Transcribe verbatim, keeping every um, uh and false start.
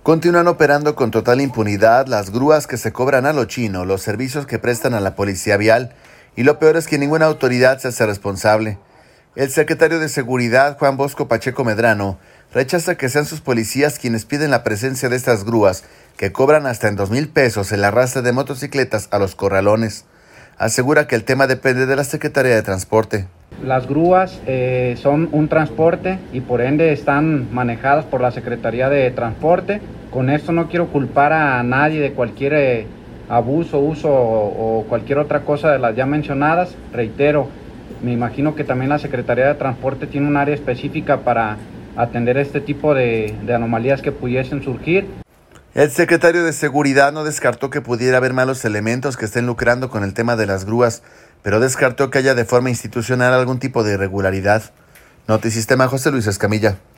Continúan operando con total impunidad las grúas que se cobran a lo chino, los servicios que prestan a la policía vial, y lo peor es que ninguna autoridad se hace responsable. El secretario de Seguridad, Juan Bosco Pacheco Medrano, rechaza que sean sus policías quienes piden la presencia de estas grúas, que cobran hasta en dos mil pesos el arrastre de motocicletas a los corralones. Asegura que el tema depende de la Secretaría de Transporte. Las grúas eh, son un transporte y por ende están manejadas por la Secretaría de Transporte. Con esto no quiero culpar a nadie de cualquier eh, abuso, uso o, o cualquier otra cosa de las ya mencionadas. Reitero, me imagino que también la Secretaría de Transporte tiene un área específica para atender este tipo de, de anomalías que pudiesen surgir. El secretario de Seguridad no descartó que pudiera haber malos elementos que estén lucrando con el tema de las grúas, pero descartó que haya de forma institucional algún tipo de irregularidad. Notisistema, José Luis Escamilla.